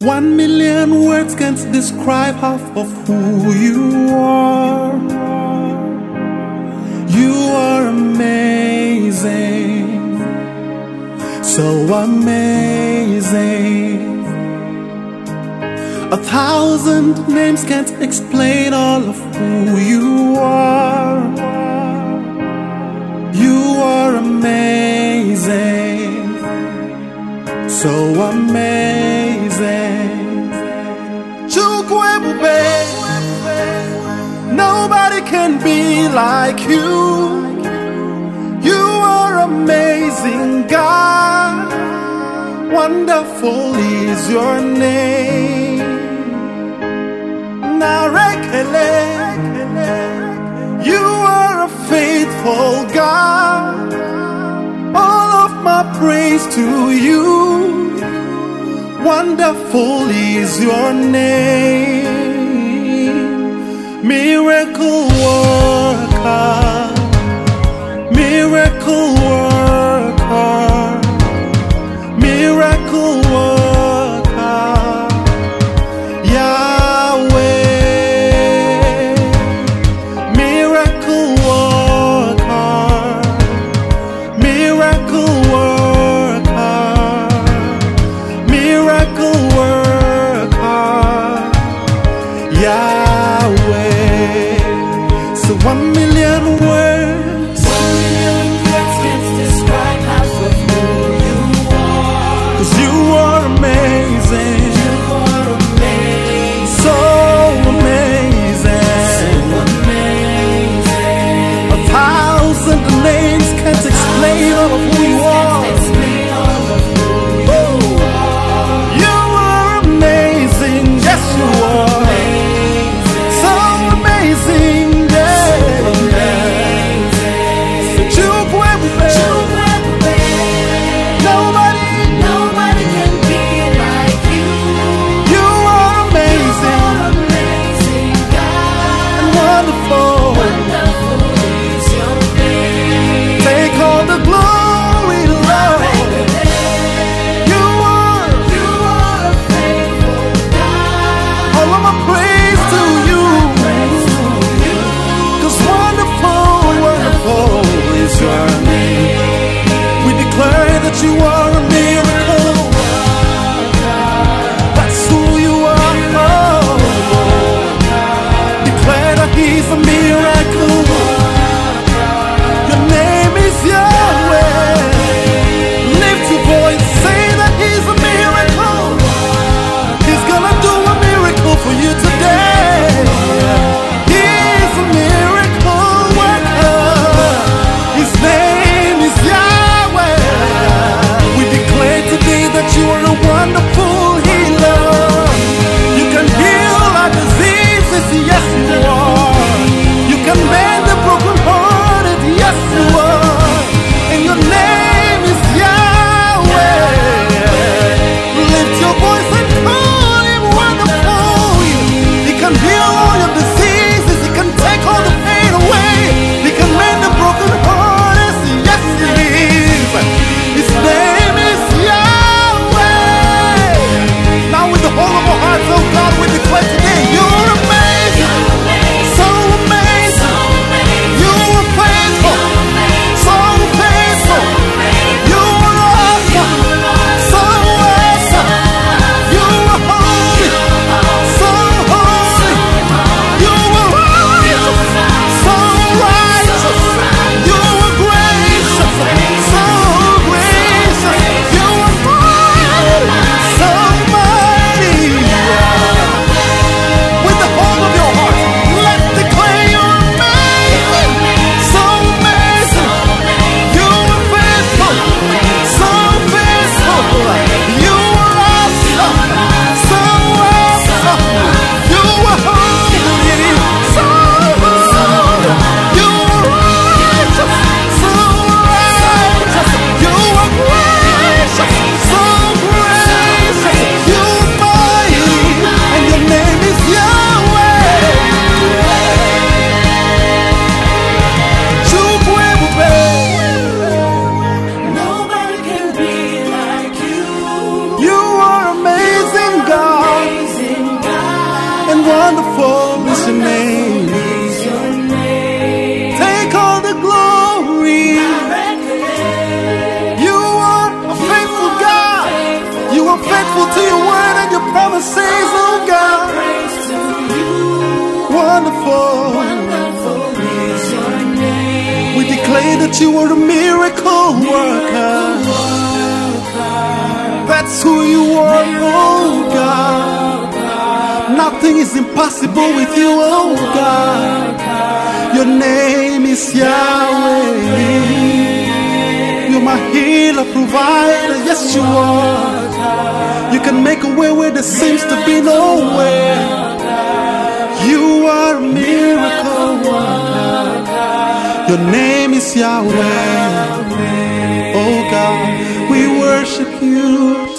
1,000,000 words can't describe half of who you are. You are amazing, so amazing. 1,000 names can't explain all of who you are. You are amazing, so amazing. Chukwuebube, nobody can be like you. You are amazing, God. Wonderful is your name. Narekele, you are a faithful God. All of my praise to you. Wonderful is your name. Miracle worker, miracle worker, miracle worker, Yahweh. Miracle worker, miracle worker, miracle worker, Yahweh. So 1,000,000 words, 1,000,000 words can't describe half of who you are. 'cause you are amazing, You are amazing, so amazing. so amazing. 1,000 names can't explain all of who you are. Can't explain all of who you are. You are amazing, yes you are. So amazing, yeah. Chukwuebube, nobody, Nobody can be like you. you are amazing, Amazing God, wonderful. wonderful is your name. Take all the glory, Lord. You are You are a faithful God. all of my praise to you. Praise to you. 'Cause wonderful, wonderful is your name. We declare that you are a miracle. That's who you are. Declare that he's a miracle. Your name is Yahweh. Lift your voice, say that he's a miracle. He's gonna do a miracle for you today. He's a miracle worker. His name is Yahweh. We declare today that you are a wonderful healer. You can heal our diseases, yes you are. You can mend the brokenhearted, yes you are. And your name is Yahweh. Lift your voice and call him wonderful. He can heal all your diseases. He can take all the pain away. He can mend the brokenhearted, yes he is. His name is Yahweh. Now with the whole of our hearts, oh God, we declare today, you're amazing, so amazing. You are faithful, so faithful. You are awesome, so awesome. You says, oh God, praise to you. wonderful. Wonderful is your name. We declare that you are a miracle worker. That's who you are, oh God. Nothing is impossible with you, oh God. Your name is Yahweh. You're my healer, provider, yes you are. You can make a way where there seems to be no way. You are a miracle worker. Your name is Yahweh. Oh God, we worship you.